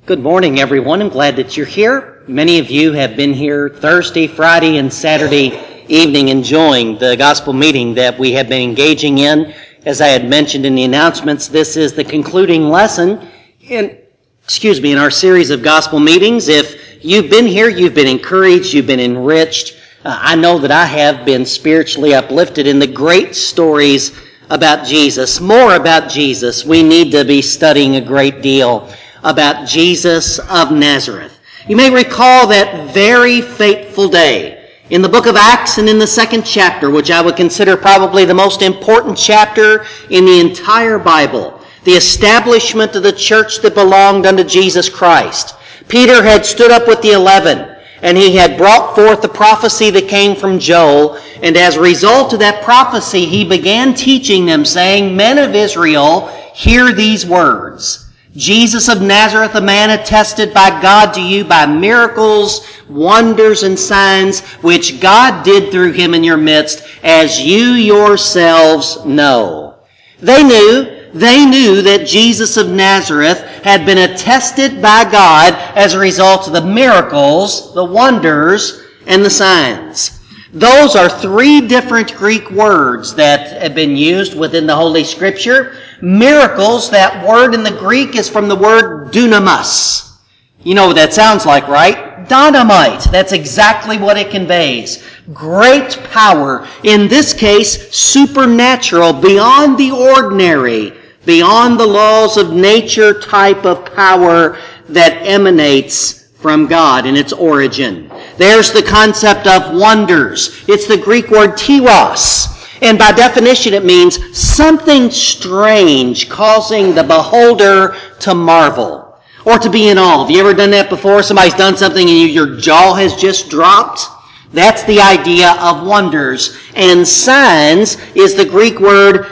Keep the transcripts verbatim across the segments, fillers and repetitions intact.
Good morning, everyone. I'm glad that you're here. Many of you have been here Thursday, Friday, and Saturday evening enjoying the gospel meeting that we have been engaging in. As I had mentioned in the announcements, this is the concluding lesson in, excuse me, in our series of gospel meetings. If you've been here, you've been encouraged, you've been enriched. Uh, I know that I have been spiritually uplifted in the great stories about Jesus. More about Jesus. We need to be studying a great deal about Jesus of Nazareth. You may recall that very fateful day in the book of Acts and in the second chapter, which I would consider probably the most important chapter in the entire Bible, the establishment of the church that belonged unto Jesus Christ. Peter had stood up with the eleven, and he had brought forth the prophecy that came from Joel, and as a result of that prophecy, he began teaching them, saying, "Men of Israel, hear these words. Jesus of Nazareth, a man attested by God to you by miracles, wonders, and signs, which God did through him in your midst, as you yourselves know." They knew, they knew that Jesus of Nazareth had been attested by God as a result of the miracles, the wonders, and the signs. Those are three different Greek words that have been used within the Holy Scripture. Miracles, that word in the Greek is from the word dunamis. You know what that sounds like, right? Dynamite. That's exactly what it conveys. Great power. In this case, supernatural, beyond the ordinary, beyond the laws of nature type of power that emanates from God in its origin. There's the concept of wonders. It's the Greek word teros. And by definition, it means something strange causing the beholder to marvel or to be in awe. Have you ever done that before? Somebody's done something and you, your jaw has just dropped? That's the idea of wonders. And signs is the Greek word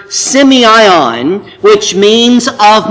semeion, which means of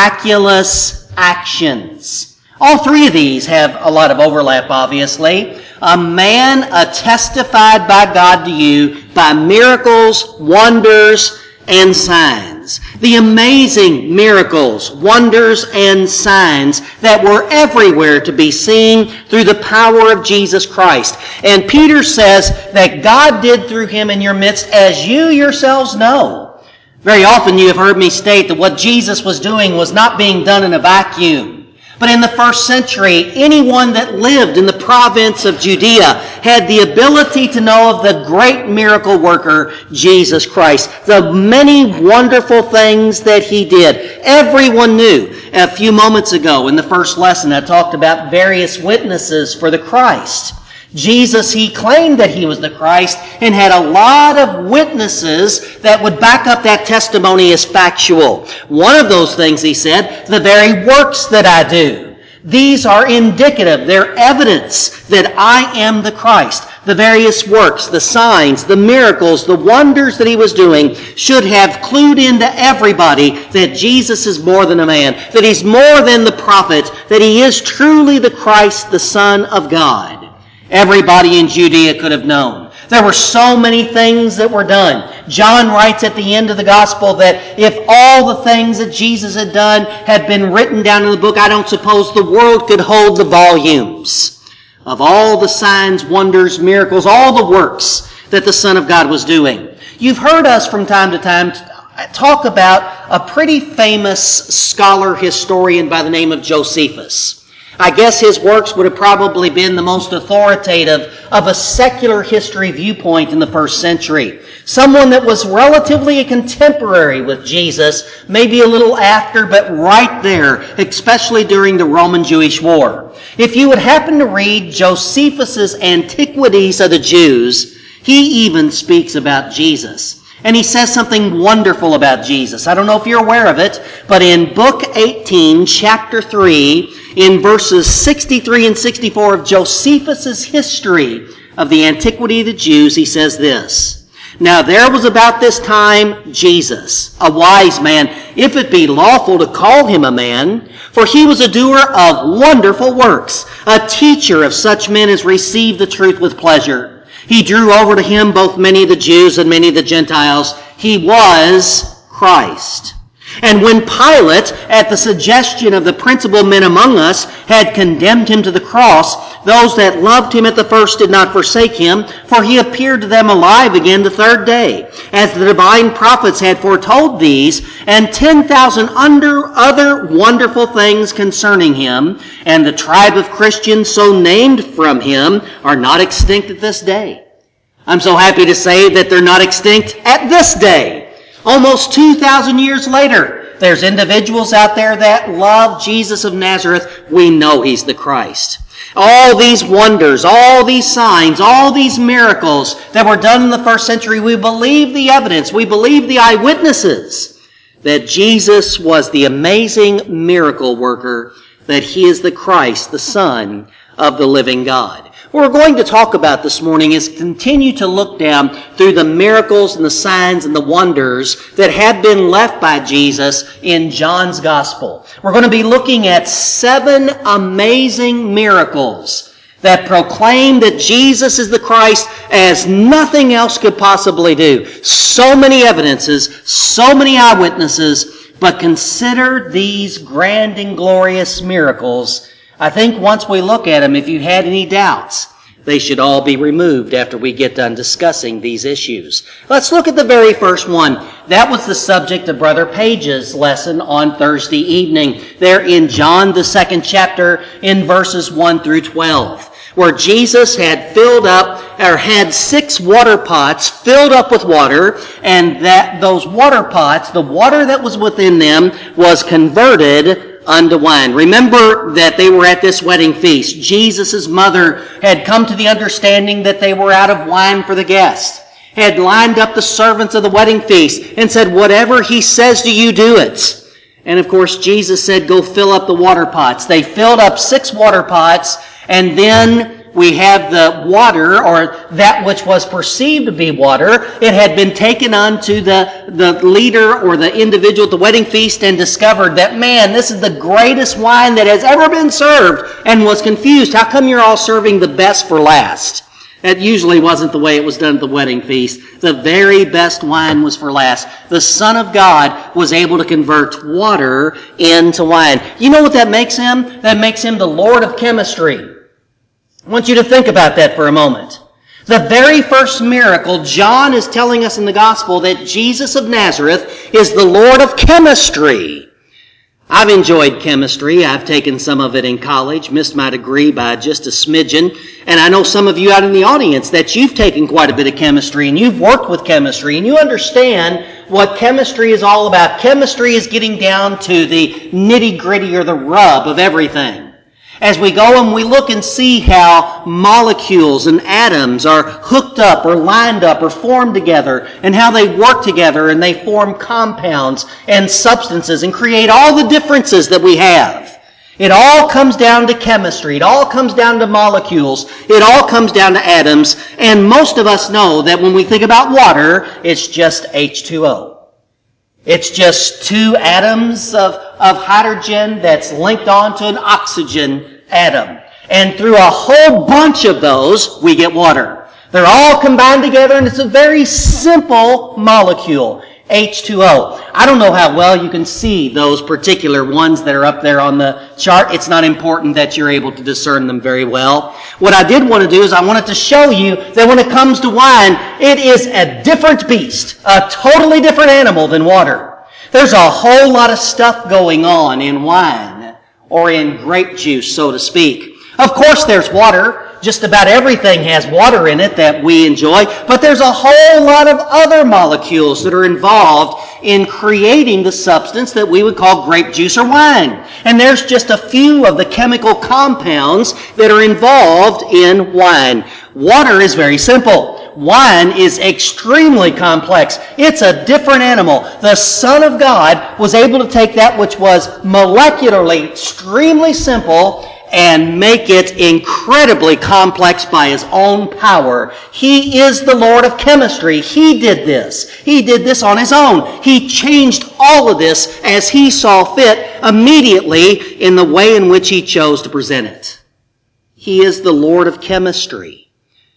miraculous actions. All three of these have a lot of overlap, obviously. A man uh, testified by God to you by miracles, wonders, and signs. The amazing miracles, wonders, and signs that were everywhere to be seen through the power of Jesus Christ. And Peter says that God did through him in your midst, as you yourselves know. Very often you have heard me state that what Jesus was doing was not being done in a vacuum. But in the first century, anyone that lived in the province of Judea had the ability to know of the great miracle worker, Jesus Christ. The many wonderful things that he did. Everyone knew. A few moments ago in the first lesson, I talked about various witnesses for the Christ. Jesus, he claimed that he was the Christ and had a lot of witnesses that would back up that testimony as factual. One of those things, he said, the very works that I do. These are indicative. They're evidence that I am the Christ. The various works, the signs, the miracles, the wonders that he was doing should have clued into everybody that Jesus is more than a man, that he's more than the prophet, that he is truly the Christ, the Son of God. Everybody in Judea could have known. There were so many things that were done. John writes at the end of the gospel that if all the things that Jesus had done had been written down in the book, I don't suppose the world could hold the volumes of all the signs, wonders, miracles, all the works that the Son of God was doing. You've heard us from time to time talk about a pretty famous scholar historian by the name of Josephus. I guess his works would have probably been the most authoritative of a secular history viewpoint in the first century. Someone that was relatively a contemporary with Jesus, maybe a little after, but right there, especially during the Roman-Jewish War. If you would happen to read Josephus's Antiquities of the Jews, he even speaks about Jesus. And he says something wonderful about Jesus. I don't know if you're aware of it, but in book eighteen, chapter three, in verses sixty-three and sixty-four of Josephus's history of the Antiquity of the Jews, he says this: "Now there was about this time Jesus, a wise man, if it be lawful to call him a man, for he was a doer of wonderful works, a teacher of such men as receive the truth with pleasure. He drew over to him both many of the Jews and many of the Gentiles. He was Christ. And when Pilate, at the suggestion of the principal men among us, had condemned him to the cross, those that loved him at the first did not forsake him, for he appeared to them alive again the third day, as the divine prophets had foretold these, and ten thousand under other wonderful things concerning him, and the tribe of Christians so named from him are not extinct at this day. I'm so happy to say that they're not extinct at this day. Almost two thousand years later, there's individuals out there that love Jesus of Nazareth. We know he's the Christ. All these wonders, all these signs, all these miracles that were done in the first century, we believe the evidence, we believe the eyewitnesses that Jesus was the amazing miracle worker, that he is the Christ, the Son of the living God. What we're going to talk about this morning is continue to look down through the miracles and the signs and the wonders that have been left by Jesus in John's Gospel. We're going to be looking at seven amazing miracles that proclaim that Jesus is the Christ as nothing else could possibly do. So many evidences, so many eyewitnesses, but consider these grand and glorious miracles. I think once we look at them, if you had any doubts, they should all be removed after we get done discussing these issues. Let's look at the very first one. That was the subject of Brother Page's lesson on Thursday evening, there in John, the second chapter, in verses one through twelve, where Jesus had filled up, or had six water pots filled up with water, and that those water pots, the water that was within them, was converted unto wine. Remember that they were at this wedding feast. Jesus' mother had come to the understanding that they were out of wine for the guests, had lined up the servants of the wedding feast and said, whatever he says to you, do it. And of course, Jesus said, go fill up the water pots. They filled up six water pots, and then we have the water, or that which was perceived to be water. It had been taken unto the, the leader or the individual at the wedding feast and discovered that, man, this is the greatest wine that has ever been served, and was confused. How come you're all serving the best for last? That usually wasn't the way it was done at the wedding feast. The very best wine was for last. The Son of God was able to convert water into wine. You know what that makes him? That makes him the Lord of chemistry. I want you to think about that for a moment. The very first miracle, John is telling us in the gospel that Jesus of Nazareth is the Lord of chemistry. I've enjoyed chemistry. I've taken some of it in college, missed my degree by just a smidgen. And I know some of you out in the audience that you've taken quite a bit of chemistry and you've worked with chemistry and you understand what chemistry is all about. Chemistry is getting down to the nitty-gritty or the rub of everything. As we go and we look and see how molecules and atoms are hooked up or lined up or formed together, and how they work together and they form compounds and substances and create all the differences that we have. It all comes down to chemistry. It all comes down to molecules. It all comes down to atoms. And most of us know that when we think about water, it's just H two O. It's just two atoms of, of hydrogen that's linked onto an oxygen atom. And through a whole bunch of those, we get water. They're all combined together, and it's a very simple molecule, H two O. I don't know how well you can see those particular ones that are up there on the chart. It's not important that you're able to discern them very well. What I did want to do is I wanted to show you that when it comes to wine, it is a different beast, a totally different animal than water. There's a whole lot of stuff going on in wine, or in grape juice, so to speak. Of course, there's water. Just about everything has water in it that we enjoy, but there's a whole lot of other molecules that are involved in creating the substance that we would call grape juice or wine. And there's just a few of the chemical compounds that are involved in wine. Water is very simple. Wine is extremely complex. It's a different animal. The Son of God was able to take that which was molecularly extremely simple and make it incredibly complex by His own power. He is the Lord of chemistry. He did this. He did this on His own. He changed all of this as He saw fit immediately in the way in which He chose to present it. He is the Lord of chemistry.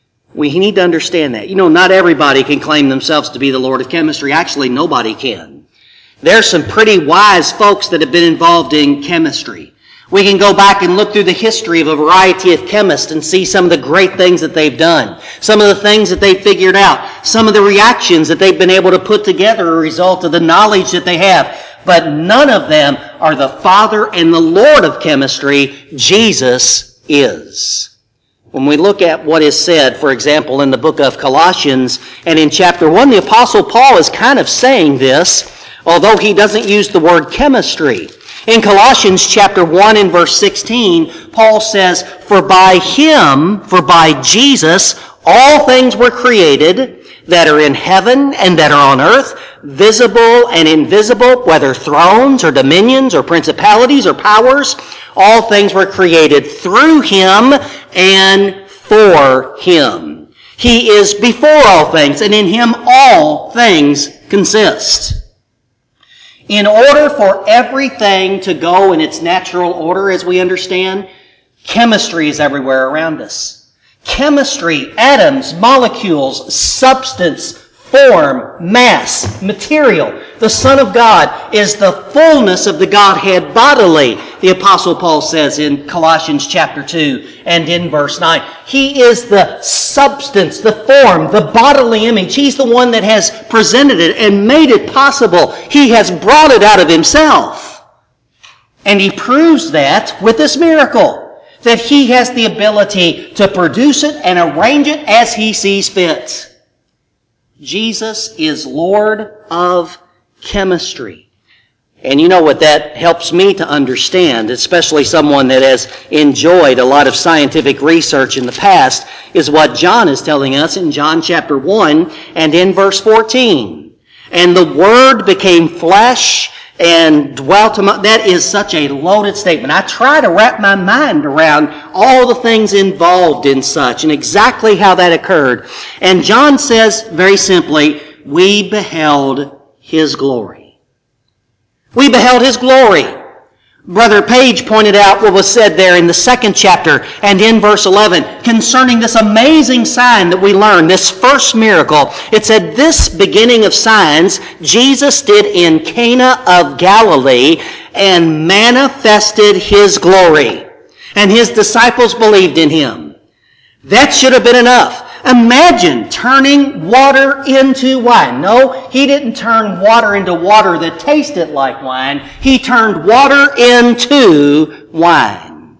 We need to understand that. You know, not everybody can claim themselves to be the Lord of chemistry. Actually, nobody can. There's some pretty wise folks that have been involved in chemistry. We can go back and look through the history of a variety of chemists and see some of the great things that they've done, some of the things that they've figured out, some of the reactions that they've been able to put together as a result of the knowledge that they have. But none of them are the Father and the Lord of chemistry. Jesus is. When we look at what is said, for example, in the book of Colossians and in chapter one, the Apostle Paul is kind of saying this, although he doesn't use the word chemistry. In Colossians chapter one and verse sixteen, Paul says, For by him, for by Jesus, all things were created that are in heaven and that are on earth, visible and invisible, whether thrones or dominions or principalities or powers. All things were created through him and for him. He is before all things, and in him all things consist. In order for everything to go in its natural order, as we understand, chemistry is everywhere around us. Chemistry, atoms, molecules, substance, form, mass, material. The Son of God is the fullness of the Godhead bodily, the Apostle Paul says in Colossians chapter two and in verse nine. He is the substance, the form, the bodily image. He's the one that has presented it and made it possible. He has brought it out of himself. And he proves that with this miracle, that he has the ability to produce it and arrange it as he sees fit. Jesus is Lord of chemistry. And you know what that helps me to understand, especially someone that has enjoyed a lot of scientific research in the past, is what John is telling us in John chapter one and in verse fourteen. And the Word became flesh and dwelt among... That is such a loaded statement. I try to wrap my mind around all the things involved in such and exactly how that occurred. And John says very simply, we beheld his glory. We beheld his glory. Brother Page pointed out what was said there in the second chapter and in verse eleven concerning this amazing sign that we learned, this first miracle. It said, this beginning of signs Jesus did in Cana of Galilee and manifested his glory. And his disciples believed in him. That should have been enough. Imagine turning water into wine. No, he didn't turn water into water that tasted like wine. He turned water into wine.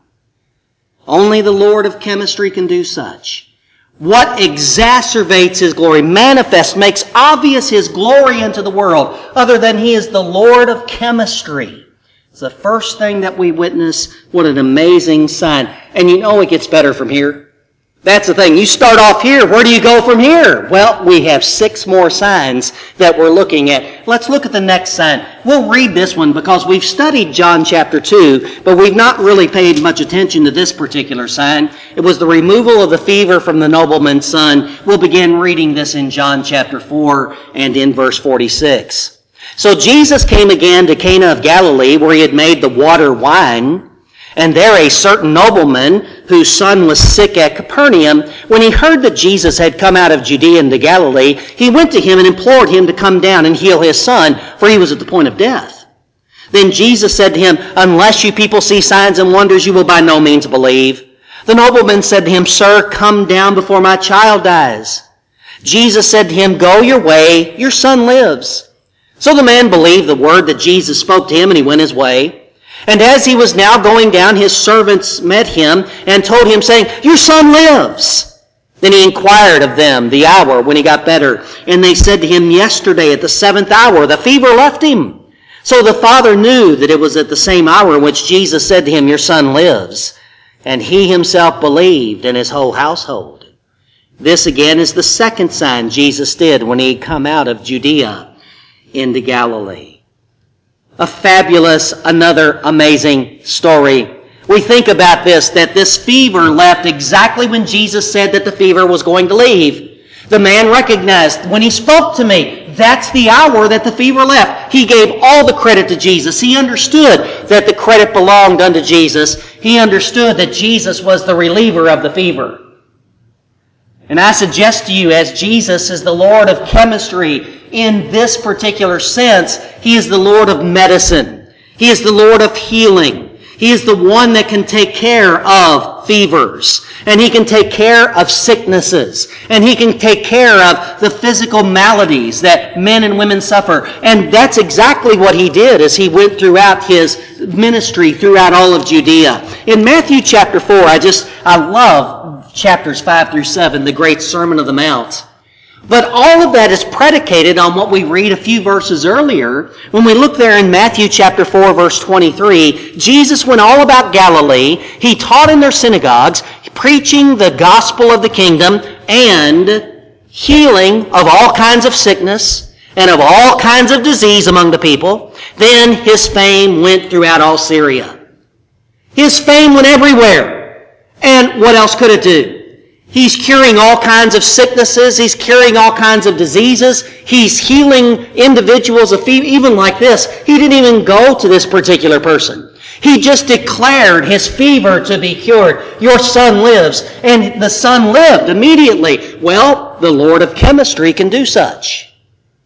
Only the Lord of chemistry can do such. What exacerbates his glory, manifests, makes obvious his glory into the world, other than he is the Lord of chemistry. It's the first thing that we witness. What an amazing sign. And you know it gets better from here. That's the thing. You start off here. Where do you go from here? Well, we have six more signs that we're looking at. Let's look at the next sign. We'll read this one because we've studied John chapter two, but we've not really paid much attention to this particular sign. It was the removal of the fever from the nobleman's son. We'll begin reading this in John chapter four and in verse forty-six. So Jesus came again to Cana of Galilee, where he had made the water wine. And there a certain nobleman, whose son was sick at Capernaum, when he heard that Jesus had come out of Judea into Galilee, he went to him and implored him to come down and heal his son, for he was at the point of death. Then Jesus said to him, unless you people see signs and wonders, you will by no means believe. The nobleman said to him, Sir, come down before my child dies. Jesus said to him, Go your way, your son lives. So the man believed the word that Jesus spoke to him, and he went his way. And as he was now going down, his servants met him and told him, saying, Your son lives. Then he inquired of them the hour when he got better. And they said to him, Yesterday at the seventh hour the fever left him. So the father knew that it was at the same hour in which Jesus said to him, Your son lives. And he himself believed, and his whole household. This again is the second sign Jesus did when he had come out of Judea into Galilee. A fabulous, another amazing story. We think about this, that this fever left exactly when Jesus said that the fever was going to leave. The man recognized, when he spoke to me, that's the hour that the fever left. He gave all the credit to Jesus. He understood that the credit belonged unto Jesus. He understood that Jesus was the reliever of the fever. And I suggest to you, as Jesus is the Lord of chemistry in this particular sense, He is the Lord of medicine. He is the Lord of healing. He is the one that can take care of fevers. And He can take care of sicknesses. And He can take care of the physical maladies that men and women suffer. And that's exactly what He did as He went throughout His ministry throughout all of Judea. In Matthew chapter four, I just, I love chapters five through seven, the great Sermon of the Mount. But all of that is predicated on what we read a few verses earlier. When we look there in Matthew chapter four, verse twenty-three, Jesus went all about Galilee. He taught in their synagogues, preaching the gospel of the kingdom and healing of all kinds of sickness and of all kinds of disease among the people. Then His fame went throughout all Syria. His fame went everywhere. And what else could it do? He's curing all kinds of sicknesses. He's curing all kinds of diseases. He's healing individuals of fever. Even like this, He didn't even go to this particular person. He just declared his fever to be cured. Your son lives. And the son lived immediately. Well, the Lord of chemistry can do such.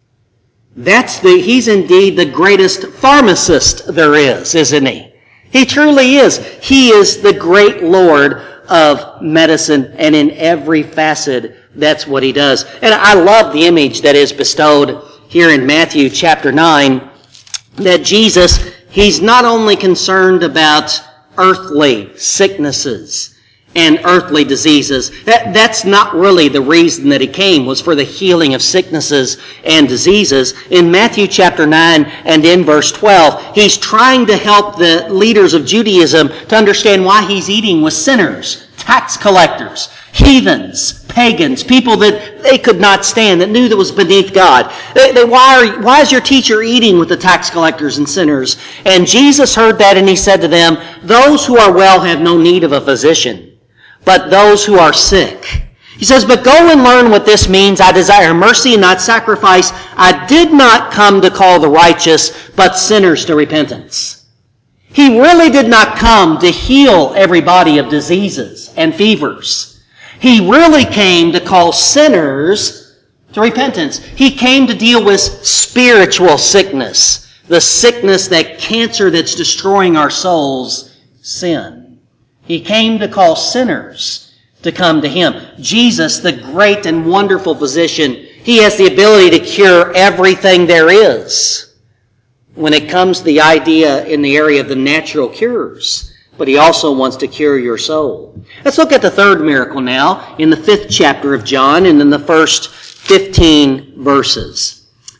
That's the, He's indeed the greatest pharmacist there is, isn't He? He truly is. He is the great Lord of medicine, and in every facet, that's what He does. And I love the image that is bestowed here in Matthew chapter nine, that Jesus, He's not only concerned about earthly sicknesses and earthly diseases. That, that's not really the reason that He came, was for the healing of sicknesses and diseases. In Matthew chapter nine and in verse twelve, He's trying to help the leaders of Judaism to understand why He's eating with sinners, tax collectors, heathens, pagans, people that they could not stand, that knew that was beneath God. They, they, why, are, why is your teacher eating with the tax collectors and sinners? And Jesus heard that, and He said to them, those who are well have no need of a physician, but those who are sick. He says, but go and learn what this means. I desire mercy and not sacrifice. I did not come to call the righteous, but sinners to repentance. He really did not come to heal everybody of diseases and fevers. He really came to call sinners to repentance. He came to deal with spiritual sickness, the sickness, that cancer that's destroying our souls, sin. He came to call sinners to come to Him. Jesus, the great and wonderful physician, He has the ability to cure everything there is when it comes to the idea in the area of the natural cures. But He also wants to cure your soul. Let's look at the third miracle now in the fifth chapter of John and in the first fifteen verses.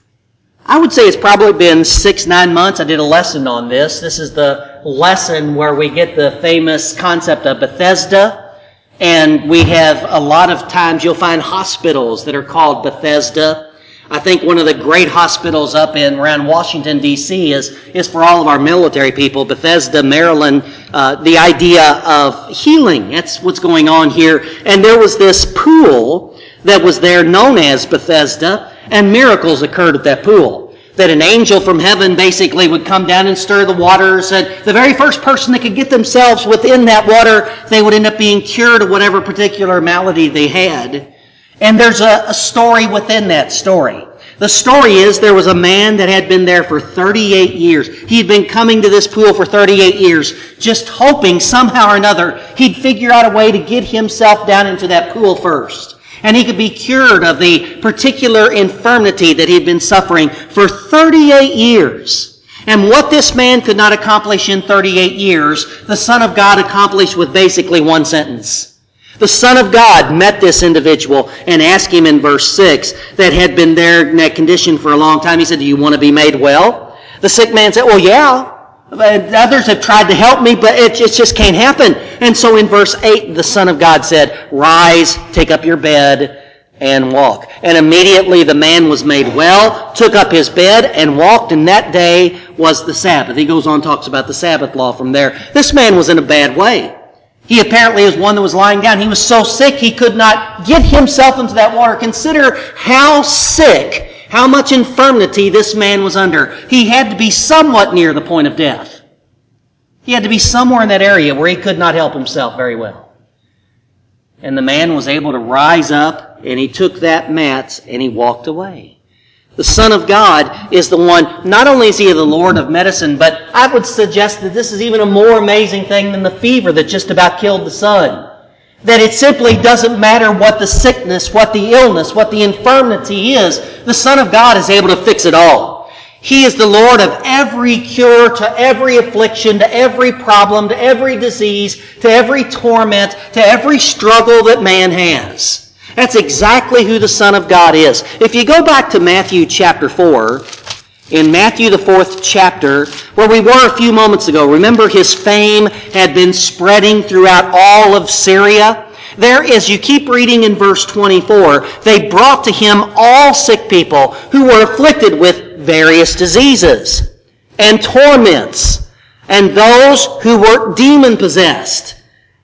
I would say it's probably been six, nine months. I did a lesson on this. This is the lesson where we get the famous concept of Bethesda. And we have a lot of times you'll find hospitals that are called Bethesda. I think one of the great hospitals up in around Washington, D C is, is for all of our military people, Bethesda, Maryland, uh, the idea of healing. That's what's going on here. And there was this pool that was there known as Bethesda, and miracles occurred at that pool. That an angel from heaven basically would come down and stir the waters, and the very first person that could get themselves within that water, they would end up being cured of whatever particular malady they had. And there's a, a story within that story. The story is there was a man that had been there for thirty-eight years. He had been coming to this pool for thirty-eight years, just hoping somehow or another he'd figure out a way to get himself down into that pool first. And he could be cured of the particular infirmity that he'd been suffering for thirty-eight years. And what this man could not accomplish in thirty-eight years, the Son of God accomplished with basically one sentence. The Son of God met this individual and asked him in verse six that had been there in that condition for a long time. He said, do you want to be made well? The sick man said, well, yeah. Others have tried to help me, but it just can't happen. And so in verse eight, the Son of God said, rise, take up your bed, and walk. And immediately the man was made well, took up his bed, and walked, and that day was the Sabbath. He goes on and talks about the Sabbath law from there. This man was in a bad way. He apparently was one that was lying down. He was so sick he could not get himself into that water. Consider how sick, how much infirmity this man was under. He had to be somewhat near the point of death. He had to be somewhere in that area where he could not help himself very well. And the man was able to rise up, and he took that mat, and he walked away. The Son of God is the one, not only is he the Lord of medicine, but I would suggest that this is even a more amazing thing than the fever that just about killed the son. That it simply doesn't matter what the sickness, what the illness, what the infirmity is. The Son of God is able to fix it all. He is the Lord of every cure, to every affliction, to every problem, to every disease, to every torment, to every struggle that man has. That's exactly who the Son of God is. If you go back to Matthew chapter four, in Matthew the fourth chapter, where we were a few moments ago, remember his fame had been spreading throughout all of Syria? There, as you keep reading in verse twenty-four, they brought to him all sick people who were afflicted with various diseases and torments, and those who were demon-possessed,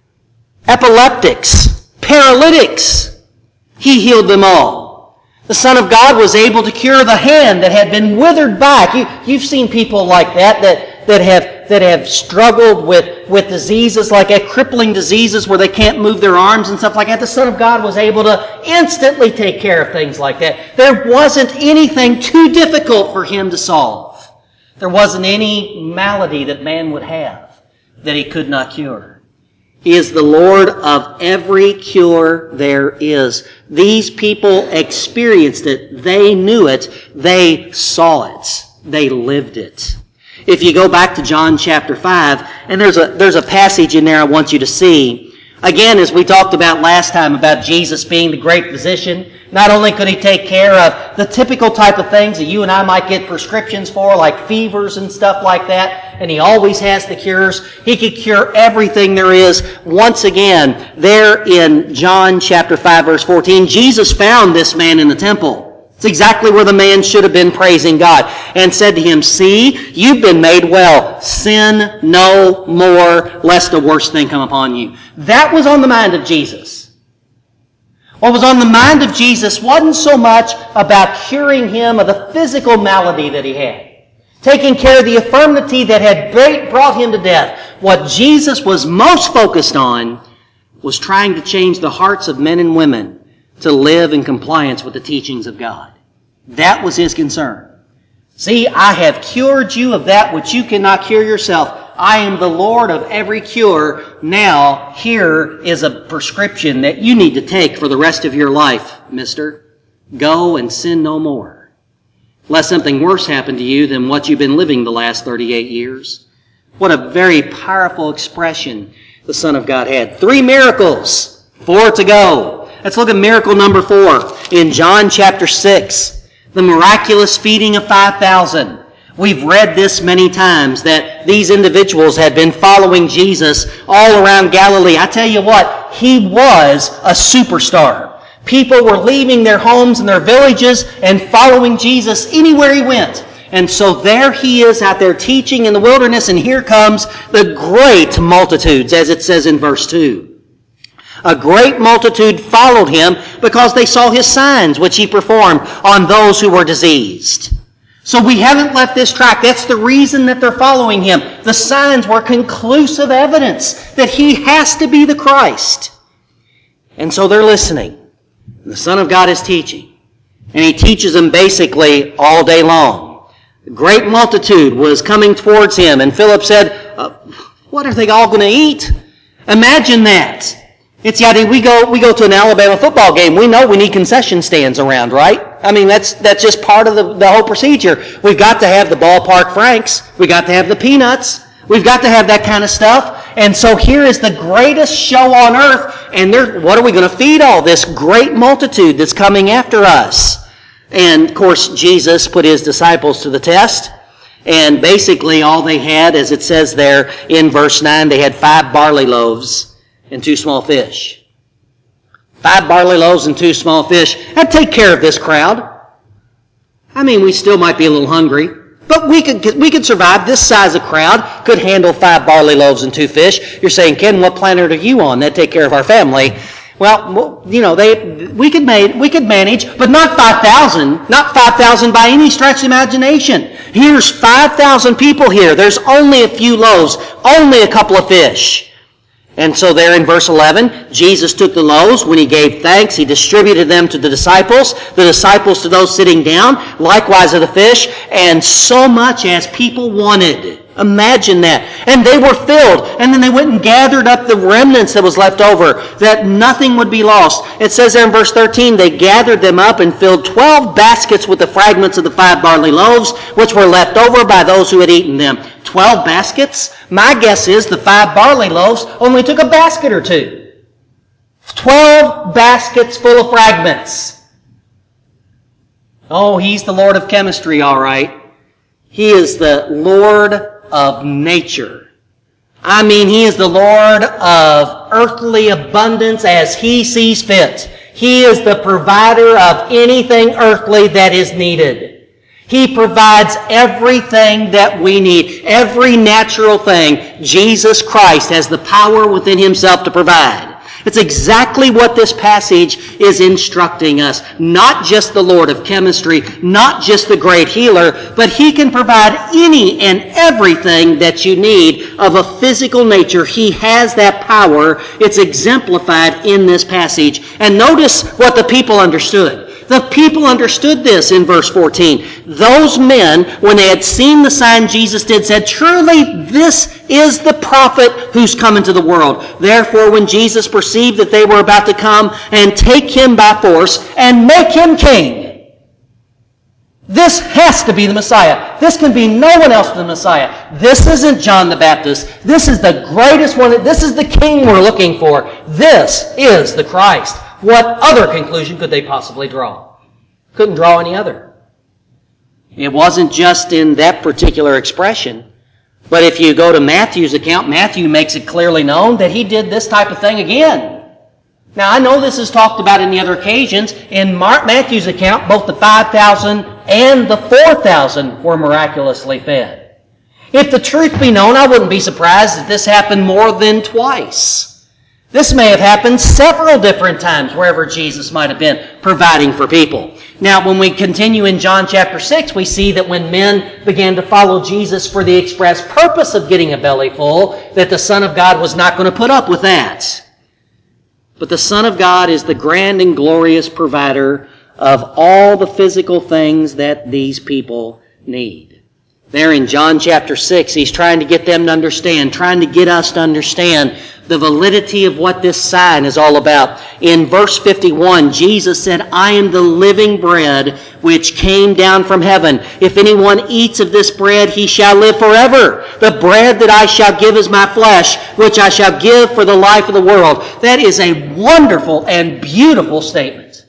epileptics, paralytics. He healed them all. The Son of God was able to cure the hand that had been withered back. You, you've seen people like that that, that have that have struggled with, with diseases like that, crippling diseases where they can't move their arms and stuff like that. The Son of God was able to instantly take care of things like that. There wasn't anything too difficult for him to solve. There wasn't any malady that man would have that he could not cure. He is the Lord of every cure there is. These people experienced it. They knew it. They saw it. They lived it. If you go back to John chapter five, and there's a, there's a passage in there I want you to see. Again, as we talked about last time about Jesus being the great physician, not only could he take care of the typical type of things that you and I might get prescriptions for, like fevers and stuff like that, and he always has the cures. He could cure everything there is. Once again, there in John chapter five, verse fourteen, Jesus found this man in the temple. It's exactly where the man should have been praising God, and said to him, "See, you've been made well. Sin no more, lest a worse thing come upon you." That was on the mind of Jesus. What was on the mind of Jesus wasn't so much about curing him of the physical malady that he had, taking care of the infirmity that had brought him to death. What Jesus was most focused on was trying to change the hearts of men and women to live in compliance with the teachings of God. That was his concern. "See, I have cured you of that which you cannot cure yourself. I am the Lord of every cure. Now, here is a prescription that you need to take for the rest of your life, mister. Go and sin no more, lest something worse happen to you than what you've been living the last thirty-eight years. What a very powerful expression the Son of God had. Three miracles, four to go. Let's look at miracle number four in John chapter six. The miraculous feeding of five thousand. We've read this many times, that these individuals had been following Jesus all around Galilee. I tell you what, he was a superstar. People were leaving their homes and their villages and following Jesus anywhere he went. And so there he is out there teaching in the wilderness, and here comes the great multitudes, as it says in verse two. A great multitude followed him because they saw his signs which he performed on those who were diseased. So we haven't left this track. That's the reason that they're following him. The signs were conclusive evidence that he has to be the Christ. And so they're listening. The Son of God is teaching. And he teaches them basically all day long. A great multitude was coming towards him, and Philip said, uh, what are they all going to eat? Imagine that. It's the idea, we go we go to an Alabama football game. We know we need concession stands around, right? I mean, that's that's just part of the, the whole procedure. We've got to have the ballpark franks. We've got to have the peanuts. We've got to have that kind of stuff. And so here is the greatest show on earth. And there, what are we going to feed all this great multitude that's coming after us? And, of course, Jesus put his disciples to the test. And basically all they had, as it says there in verse nine, they had five barley loaves and two small fish. Five barley loaves and two small fish. That'd take care of this crowd. I mean, we still might be a little hungry, but we could we could survive. This size of crowd could handle five barley loaves and two fish. You're saying, Ken, what planet are you on? That'd take care of our family. Well, you know, they we could make, we could manage, but not five thousand. Not five thousand by any stretch of imagination. Here's five thousand people here. There's only a few loaves, only a couple of fish. And so there in verse eleven, Jesus took the loaves. When he gave thanks, he distributed them to the disciples, the disciples to those sitting down, likewise of the fish, and so much as people wanted. Imagine that. And they were filled. And then they went and gathered up the remnants that was left over, that nothing would be lost. It says there in verse thirteen, they gathered them up and filled twelve baskets with the fragments of the five barley loaves, which were left over by those who had eaten them. Twelve baskets? My guess is the five barley loaves only took a basket or two. Twelve baskets full of fragments. Oh, he's the Lord of chemistry, all right. He is the Lord of nature. I mean, he is the Lord of earthly abundance as he sees fit. He is the provider of anything earthly that is needed. He provides everything that we need, every natural thing. Jesus Christ has the power within himself to provide. It's exactly what this passage is instructing us. Not just the Lord of chemistry, not just the great healer, but he can provide any and everything that you need of a physical nature. He has that power. It's exemplified in this passage. And notice what the people understood. The people understood this in verse fourteen. Those men, when they had seen the sign Jesus did, said, truly this is the prophet who's come into the world. Therefore, when Jesus perceived that they were about to come and take him by force and make him king, this has to be the Messiah. This can be no one else than the Messiah. This isn't John the Baptist. This is the greatest one. This is the king we're looking for. This is the Christ. What other conclusion could they possibly draw? Couldn't draw any other. It wasn't just in that particular expression. But if you go to Matthew's account, Matthew makes it clearly known that he did this type of thing again. Now, I know this is talked about in the other occasions. In Mark, Matthew's account, both the five thousand and the four thousand were miraculously fed. If the truth be known, I wouldn't be surprised if this happened more than twice. This may have happened several different times wherever Jesus might have been providing for people. Now, when we continue in John chapter six, we see that when men began to follow Jesus for the express purpose of getting a belly full, that the Son of God was not going to put up with that. But the Son of God is the grand and glorious provider of all the physical things that these people need. There in John chapter six, he's trying to get them to understand, trying to get us to understand the validity of what this sign is all about. In verse fifty-one, Jesus said, I am the living bread which came down from heaven. If anyone eats of this bread, he shall live forever. The bread that I shall give is my flesh, which I shall give for the life of the world. That is a wonderful and beautiful statement.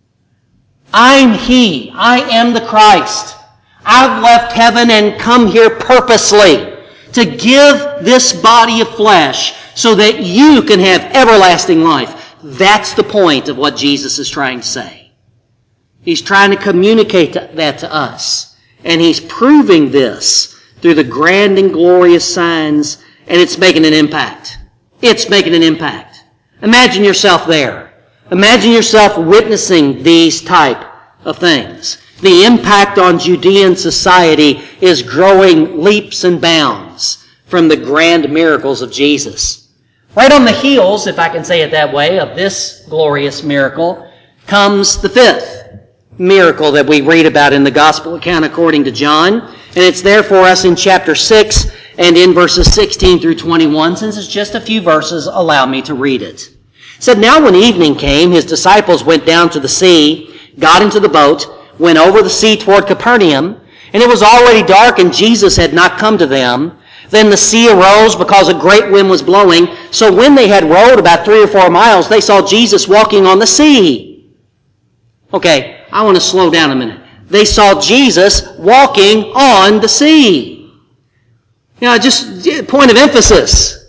I'm he. I am the Christ. I've left heaven and come here purposely to give this body of flesh so that you can have everlasting life. That's the point of what Jesus is trying to say. He's trying to communicate that to us. And he's proving this through the grand and glorious signs, and it's making an impact. It's making an impact. Imagine yourself there. Imagine yourself witnessing these type of things. The impact on Judean society is growing leaps and bounds from the grand miracles of Jesus. Right on the heels, if I can say it that way, of this glorious miracle comes the fifth miracle that we read about in the gospel account according to John. And it's there for us in chapter six and in verses sixteen through twenty-one. Since it's just a few verses, allow me to read it. It said, Now when evening came, his disciples went down to the sea, got into the boat, went over the sea toward Capernaum, and it was already dark, and Jesus had not come to them. Then the sea arose because a great wind was blowing. So when they had rowed about three or four miles, they saw Jesus walking on the sea. Okay, I want to slow down a minute. They saw Jesus walking on the sea. You know, just point of emphasis.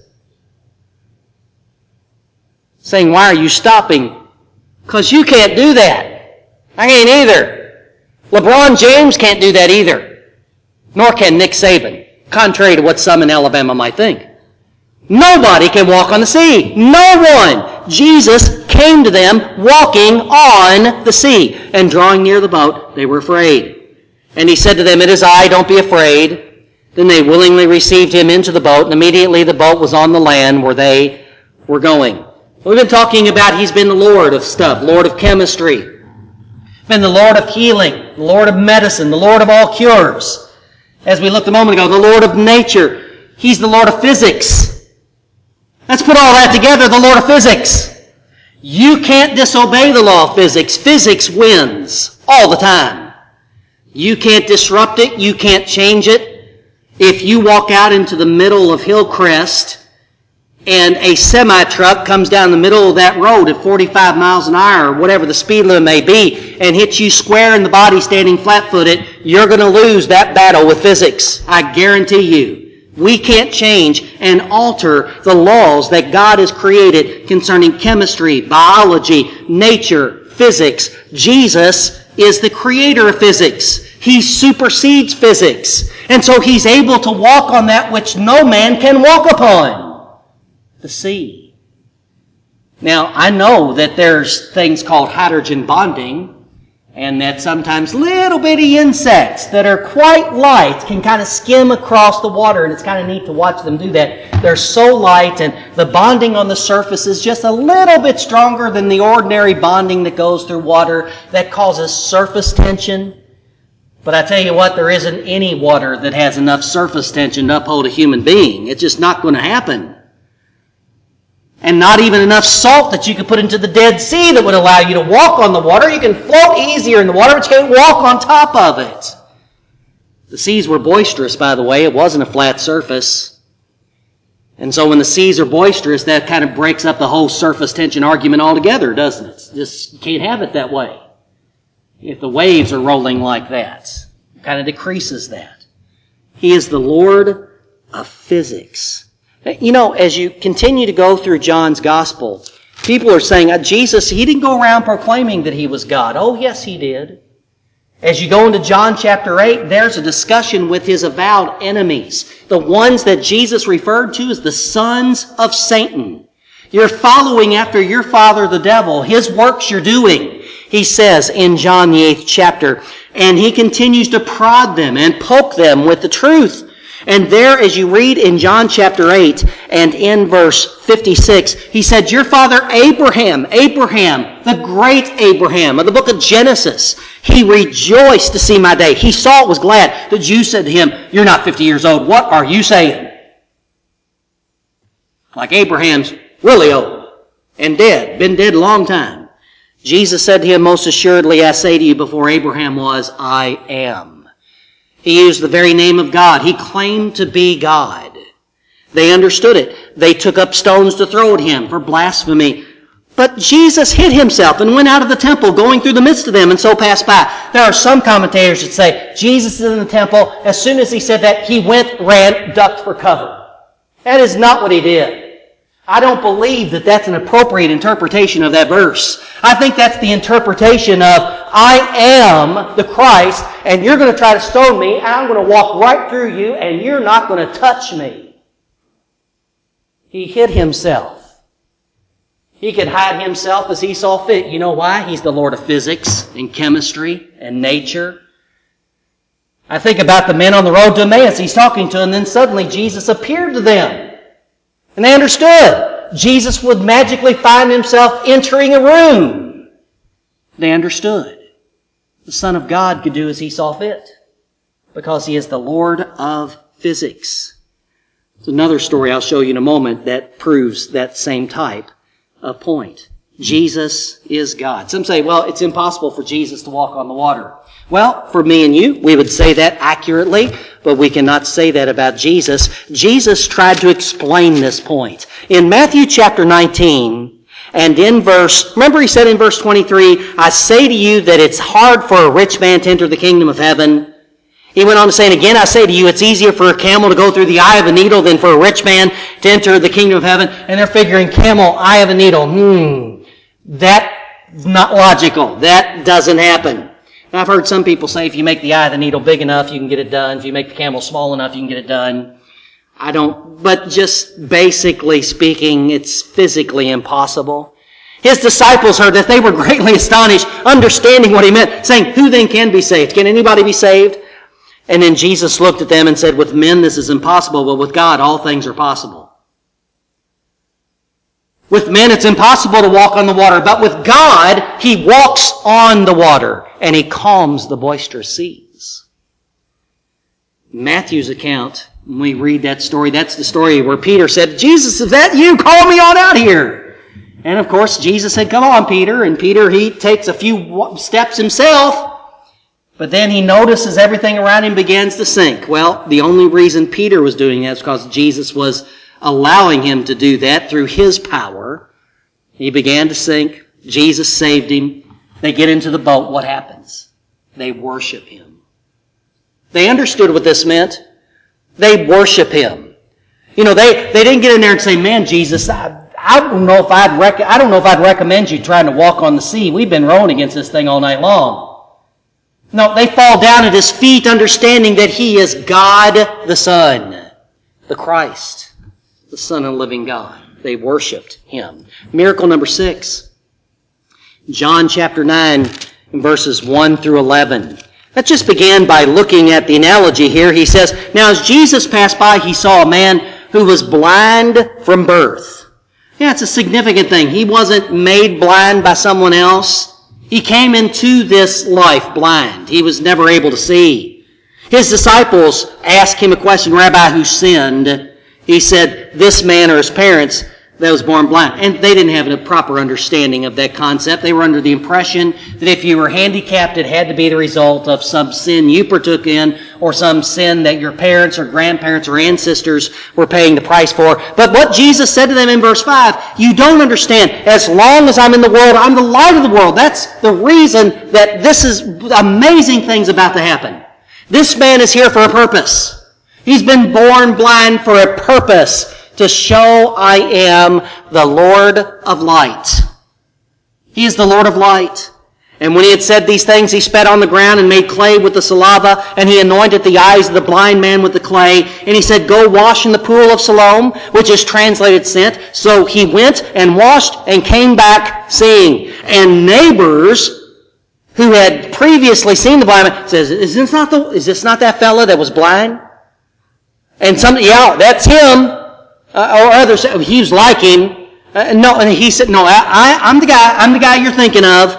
Saying, why are you stopping? Because you can't do that. I can't either. LeBron James can't do that either. Nor can Nick Saban, contrary to what some in Alabama might think. Nobody can walk on the sea. No one. Jesus came to them walking on the sea. And drawing near the boat, they were afraid. And he said to them, It is I, don't be afraid. Then they willingly received him into the boat, and immediately the boat was on the land where they we're going. We've been talking about He's been the Lord of stuff, Lord of chemistry, been the Lord of healing, the Lord of medicine, the Lord of all cures. As we looked a moment ago, the Lord of nature. He's the Lord of physics. Let's put all that together, the Lord of physics. You can't disobey the law of physics. Physics wins all the time. You can't disrupt it. You can't change it. If you walk out into the middle of Hillcrest and a semi-truck comes down the middle of that road at forty-five miles an hour, or whatever the speed limit may be, and hits you square in the body standing flat-footed, you're going to lose that battle with physics. I guarantee you. We can't change and alter the laws that God has created concerning chemistry, biology, nature, physics. Jesus is the creator of physics. He supersedes physics. And so He's able to walk on that which no man can walk upon. The sea. Now, I know that there's things called hydrogen bonding, and that sometimes little bitty insects that are quite light can kind of skim across the water, and it's kind of neat to watch them do that. They're so light, and the bonding on the surface is just a little bit stronger than the ordinary bonding that goes through water that causes surface tension. But I tell you what, there isn't any water that has enough surface tension to uphold a human being. It's just not going to happen. And not even enough salt that you could put into the Dead Sea that would allow you to walk on the water. You can float easier in the water, but you can't walk on top of it. The seas were boisterous, by the way. It wasn't a flat surface. And so when the seas are boisterous, that kind of breaks up the whole surface tension argument altogether, doesn't it? Just can't have it that way. If the waves are rolling like that, it kind of decreases that. He is the Lord of physics. You know, as you continue to go through John's Gospel, people are saying, Jesus, He didn't go around proclaiming that He was God. Oh, yes, He did. As you go into John chapter eight, there's a discussion with His avowed enemies, the ones that Jesus referred to as the sons of Satan. You're following after your father, the devil. His works you're doing, he says in John the eighth chapter. And He continues to prod them and poke them with the truth. And there, as you read in John chapter eight and in verse fifty-six, He said, your father Abraham, Abraham, the great Abraham of the book of Genesis, he rejoiced to see my day. He saw it, was glad. The Jews said to him, you're not fifty years old. What are you saying? Like Abraham's really old and dead, been dead a long time. Jesus said to him, most assuredly I say to you, before Abraham was, I am. He used the very name of God. He claimed to be God. They understood it. They took up stones to throw at Him for blasphemy. But Jesus hid Himself and went out of the temple, going through the midst of them, and so passed by. There are some commentators that say Jesus is in the temple. As soon as He said that, He went, ran, ducked for cover. That is not what He did. I don't believe that that's an appropriate interpretation of that verse. I think that's the interpretation of, I am the Christ, and you're going to try to stone me, and I'm going to walk right through you, and you're not going to touch me. He hid Himself. He could hide Himself as He saw fit. You know why? He's the Lord of physics and chemistry and nature. I think about the men on the road to Emmaus. He's talking to them, and then suddenly Jesus appeared to them. And they understood. Jesus would magically find Himself entering a room. They understood. The Son of God could do as He saw fit, because He is the Lord of physics. There's another story I'll show you in a moment that proves that same type of point. Jesus is God. Some say, well, it's impossible for Jesus to walk on the water. Well, for me and you, we would say that accurately, but we cannot say that about Jesus. Jesus tried to explain this point. In Matthew chapter nineteen, and in verse, remember He said in verse twenty-three, I say to you that it's hard for a rich man to enter the kingdom of heaven. He went on to say, and again I say to you, it's easier for a camel to go through the eye of a needle than for a rich man to enter the kingdom of heaven. And they're figuring, camel, eye of a needle, hmm, that's not logical. That doesn't happen. I've heard some people say if you make the eye of the needle big enough, you can get it done. If you make the camel small enough, you can get it done. I don't, but just basically speaking, it's physically impossible. His disciples heard that. They were greatly astonished, understanding what He meant, saying, who then can be saved? Can anybody be saved? And then Jesus looked at them and said, with men this is impossible, but with God all things are possible. With men, it's impossible to walk on the water, but with God, He walks on the water, and He calms the boisterous seas. Matthew's account, when we read that story, that's the story where Peter said, Jesus, is that you? Call me on out here. And of course, Jesus said, come on, Peter. And Peter, he takes a few steps himself, but then he notices everything around him begins to sink. Well, the only reason Peter was doing that is because Jesus was allowing him to do that through His power. He began to sink. Jesus saved him. They get into the boat. What happens? They worship Him. They understood what this meant. They worship Him. You know, they, they didn't get in there and say, man, Jesus, I, I don't know if I'd rec- I don't know if I'd recommend you trying to walk on the sea. We've been rowing against this thing all night long. No, they fall down at His feet understanding that He is God the Son, the Christ, the Son of the living God. They worshiped Him. Miracle number six. John chapter nine, verses one through eleven. Let's just begin by looking at the analogy here. He says, now as Jesus passed by, He saw a man who was blind from birth. Yeah, it's a significant thing. He wasn't made blind by someone else. He came into this life blind. He was never able to see. His disciples asked Him a question, Rabbi, who sinned? He said, this man or his parents that was born blind. And they didn't have a proper understanding of that concept. They were under the impression that if you were handicapped, it had to be the result of some sin you partook in or some sin that your parents or grandparents or ancestors were paying the price for. But what Jesus said to them in verse five, you don't understand. As long as I'm in the world, I'm the light of the world. That's the reason that this is amazing things about to happen. This man is here for a purpose. He's been born blind for a purpose, to show I am the Lord of light. He is the Lord of light. And when He had said these things, He spat on the ground and made clay with the saliva, and He anointed the eyes of the blind man with the clay. And He said, go wash in the pool of Siloam, which is translated sent. So he went and washed and came back seeing. And neighbors who had previously seen the blind man says, is this not the, is this not that fella that was blind? And some, yeah, that's him. Uh, or others said, he was like him. Uh, no, and he said, no, I, I, I'm the guy, I'm the guy you're thinking of.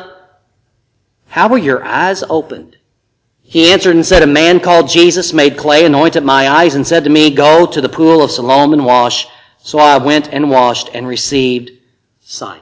How were your eyes opened? He answered and said, a man called Jesus made clay, anointed my eyes, and said to me, go to the pool of Siloam and wash. So I went and washed and received sight.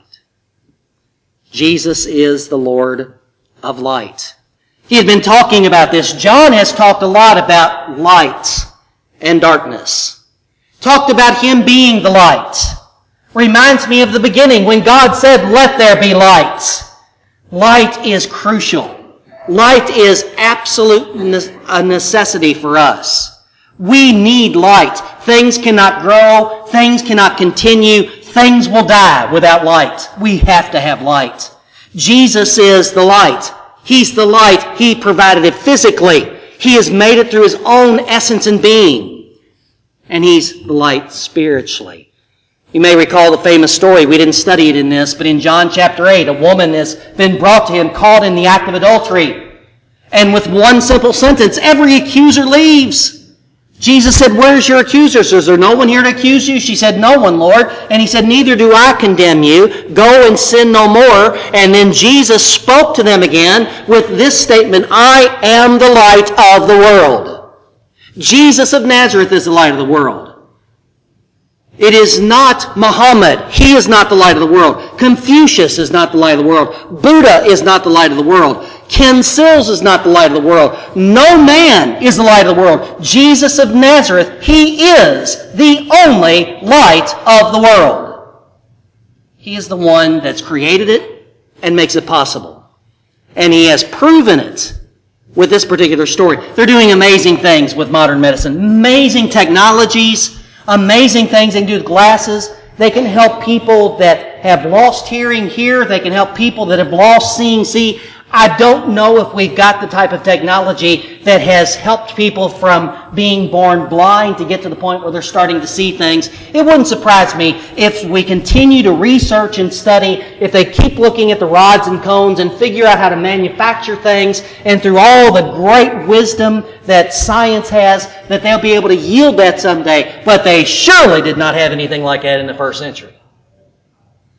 Jesus is the Lord of light. He had been talking about this. John has talked a lot about light and darkness. Talked about Him being the light. Reminds me of the beginning when God said, let there be light. Light is crucial. Light is absolute a necessity for us. We need light. Things cannot grow. Things cannot continue. Things will die without light. We have to have light. Jesus is the light. He's the light. He provided it physically. He has made it through His own essence and being. And He's the light spiritually. You may recall the famous story. We didn't study it in this, but in John chapter eight, a woman has been brought to Him caught in the act of adultery. And with one simple sentence, every accuser leaves. Jesus said, where's your accusers? Is there no one here to accuse you? She said, no one, Lord. And He said, neither do I condemn you. Go and sin no more. And then Jesus spoke to them again with this statement, I am the light of the world. Jesus of Nazareth is the light of the world. It is not Muhammad. He is not the light of the world. Confucius is not the light of the world. Buddha is not the light of the world. Ken Sills is not the light of the world. No man is the light of the world. Jesus of Nazareth, He is the only light of the world. He is the one that's created it and makes it possible. And He has proven it with this particular story. They're doing amazing things with modern medicine. Amazing technologies, amazing things they can do with glasses. They can help people that have lost hearing hear. They can help people that have lost seeing see. I don't know if we've got the type of technology that has helped people from being born blind to get to the point where they're starting to see things. It wouldn't surprise me if we continue to research and study, if they keep looking at the rods and cones and figure out how to manufacture things, and through all the great wisdom that science has, that they'll be able to yield that someday. But they surely did not have anything like that in the first century.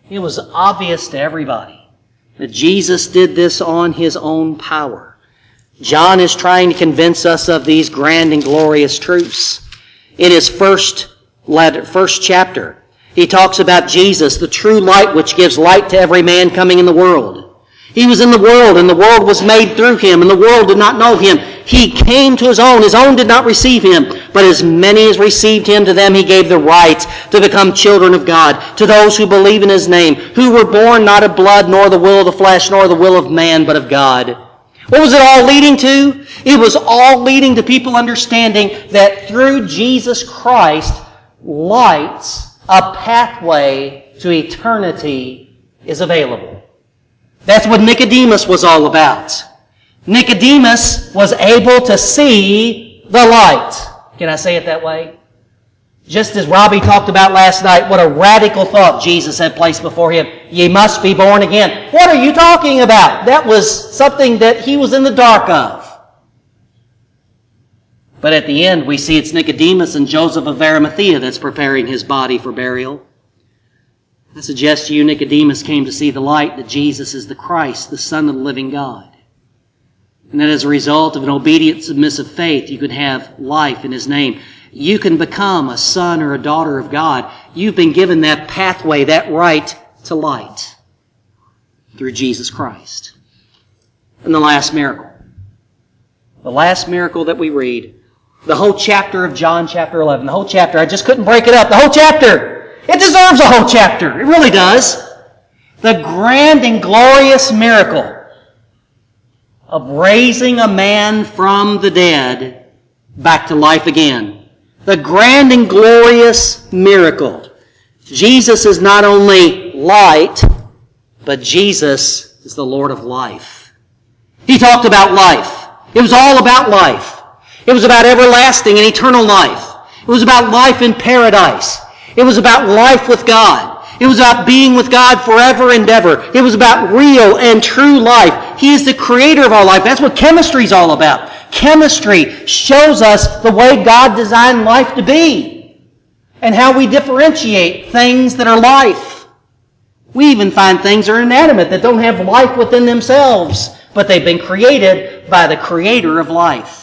It was obvious to everybody that Jesus did this on His own power. John is trying to convince us of these grand and glorious truths. In his first letter, first chapter, he talks about Jesus, the true light which gives light to every man coming in the world. He was in the world, and the world was made through Him, and the world did not know Him. He came to His own. His own did not receive Him. But as many as received Him, to them He gave the right to become children of God, to those who believe in His name, who were born not of blood, nor the will of the flesh, nor the will of man, but of God. What was it all leading to? It was all leading to people understanding that through Jesus Christ, light, a pathway to eternity, is available. That's what Nicodemus was all about. Nicodemus was able to see the light. Can I say it that way? Just as Robbie talked about last night, what a radical thought Jesus had placed before him. Ye must be born again. What are you talking about? That was something that he was in the dark of. But at the end, we see it's Nicodemus and Joseph of Arimathea that's preparing his body for burial. I suggest to you Nicodemus came to see the light that Jesus is the Christ, the Son of the living God. And that as a result of an obedient, submissive faith, you could have life in His name. You can become a son or a daughter of God. You've been given that pathway, that right to light through Jesus Christ. And the last miracle. The last miracle that we read, the whole chapter of John chapter eleven, the whole chapter, I just couldn't break it up, the whole chapter. It deserves a whole chapter. It really does. The grand and glorious miracle of raising a man from the dead back to life again. The grand and glorious miracle. Jesus is not only light, but Jesus is the Lord of life. He talked about life. It was all about life. It was about everlasting and eternal life. It was about life in paradise. It was about life with God. It was about being with God forever and ever. It was about real and true life. He is the creator of our life. That's what chemistry is all about. Chemistry shows us the way God designed life to be and how we differentiate things that are life. We even find things that are inanimate that don't have life within themselves, but they've been created by the creator of life.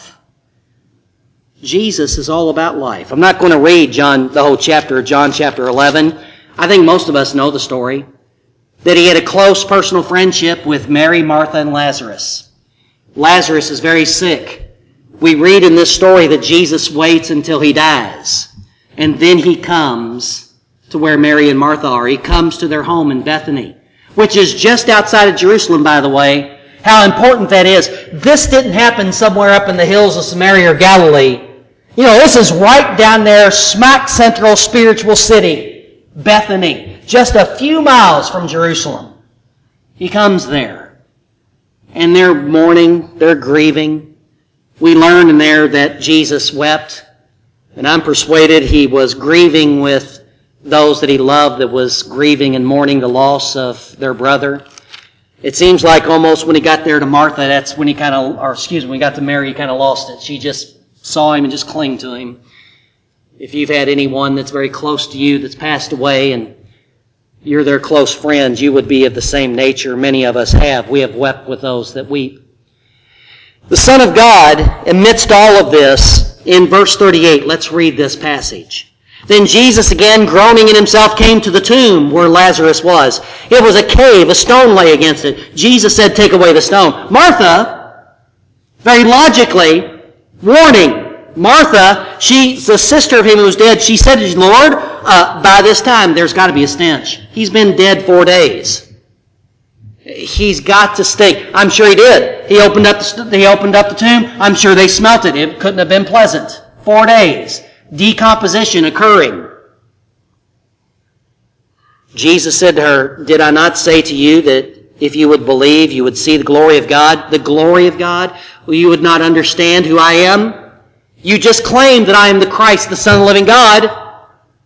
Jesus is all about life. I'm not going to read John, the whole chapter of John chapter eleven. I think most of us know the story. That He had a close personal friendship with Mary, Martha, and Lazarus. Lazarus is very sick. We read in this story that Jesus waits until he dies. And then He comes to where Mary and Martha are. He comes to their home in Bethany, which is just outside of Jerusalem, by the way. How important that is. This didn't happen somewhere up in the hills of Samaria or Galilee. You know, this is right down there, smack central spiritual city, Bethany, just a few miles from Jerusalem. He comes there, and they're mourning, they're grieving. We learn in there that Jesus wept, and I'm persuaded He was grieving with those that He loved that was grieving and mourning the loss of their brother. It seems like almost when He got there to Martha, that's when he kind of, or excuse me, when He got to Mary, He kind of lost it. She just saw Him and just clung to Him. If you've had anyone that's very close to you that's passed away and you're their close friends, you would be of the same nature. Many of us have. We have wept with those that weep. The Son of God, amidst all of this, in verse thirty-eight, let's read this passage. Then Jesus, again groaning in Himself, came to the tomb where Lazarus was. It was a cave, a stone lay against it. Jesus said, take away the stone. Martha, very logically, warning. Martha, she's the sister of him who was dead. She said to the Lord, uh, by this time there's got to be a stench. He's been dead four days. He's got to stink. I'm sure he did. He opened up the, he opened up the tomb. I'm sure they smelt it. It couldn't have been pleasant. Four days. Decomposition occurring. Jesus said to her, did I not say to you that if you would believe, you would see the glory of God? The glory of God? Well, you would not understand who I am? You just claimed that I am the Christ, the Son of the living God.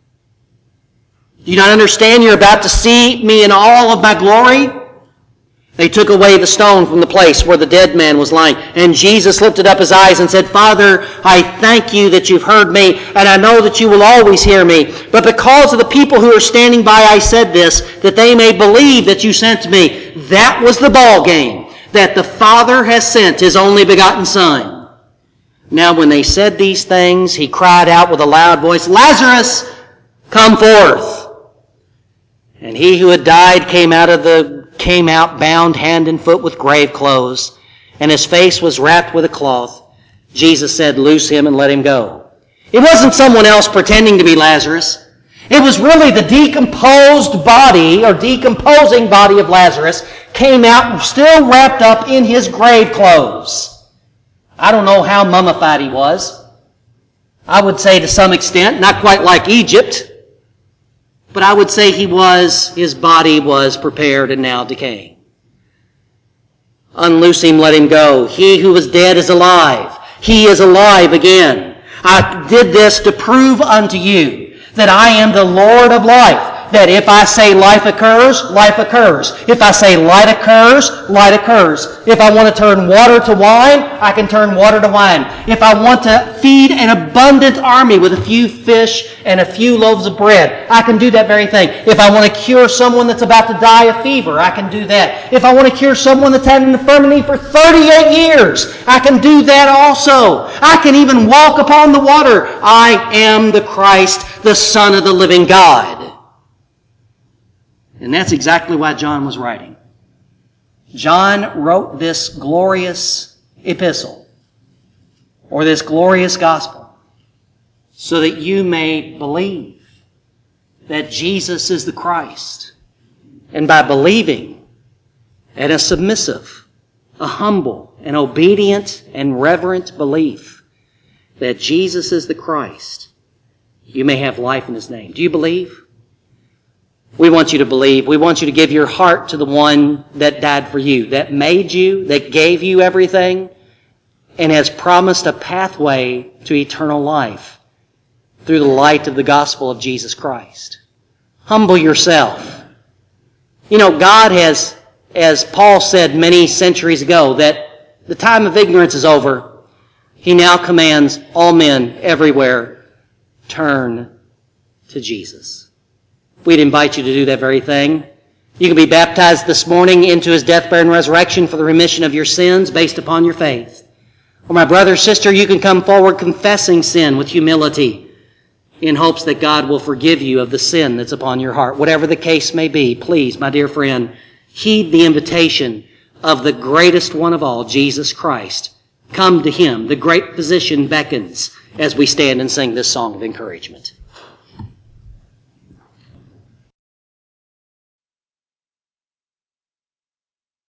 Do you not understand you're about to see me in all of my glory? They took away the stone from the place where the dead man was lying. And Jesus lifted up his eyes and said, Father, I thank you that you've heard me, and I know that you will always hear me. But because of the people who are standing by, I said this, that they may believe that you sent me. That was the ball game, that the Father has sent his only begotten Son. Now when they said these things, he cried out with a loud voice, Lazarus, come forth. And he who had died came out of the came out bound hand and foot with grave clothes, and his face was wrapped with a cloth. Jesus said, loose him and let him go. It wasn't someone else pretending to be Lazarus. It was really the decomposed body or decomposing body of Lazarus came out still wrapped up in his grave clothes. I don't know how mummified he was. I would say to some extent, not quite like Egypt, but I would say he was, his body was prepared and now decaying. Unloose him, let him go. He who was dead is alive. He is alive again. I did this to prove unto you that I am the Lord of life. That if I say life occurs, life occurs. If I say light occurs, light occurs. If I want to turn water to wine, I can turn water to wine. If I want to feed an abundant army with a few fish and a few loaves of bread, I can do that very thing. If I want to cure someone that's about to die of fever, I can do that. If I want to cure someone that's had an infirmity for thirty-eight years, I can do that also. I can even walk upon the water. I am the Christ, the Son of the living God. And that's exactly why John was writing. John wrote this glorious epistle, or this glorious gospel, so that you may believe that Jesus is the Christ. And by believing, and a submissive, a humble, an obedient, and reverent belief that Jesus is the Christ, you may have life in his name. Do you believe? We want you to believe. We want you to give your heart to the one that died for you, that made you, that gave you everything, and has promised a pathway to eternal life through the light of the gospel of Jesus Christ. Humble yourself. You know, God has, as Paul said many centuries ago, that the time of ignorance is over. He now commands all men everywhere, turn to Jesus. We'd invite you to do that very thing. You can be baptized this morning into his death, burial, and resurrection for the remission of your sins based upon your faith. Or my brother or sister, you can come forward confessing sin with humility in hopes that God will forgive you of the sin that's upon your heart. Whatever the case may be, please, my dear friend, heed the invitation of the greatest one of all, Jesus Christ. Come to him. The great physician beckons as we stand and sing this song of encouragement.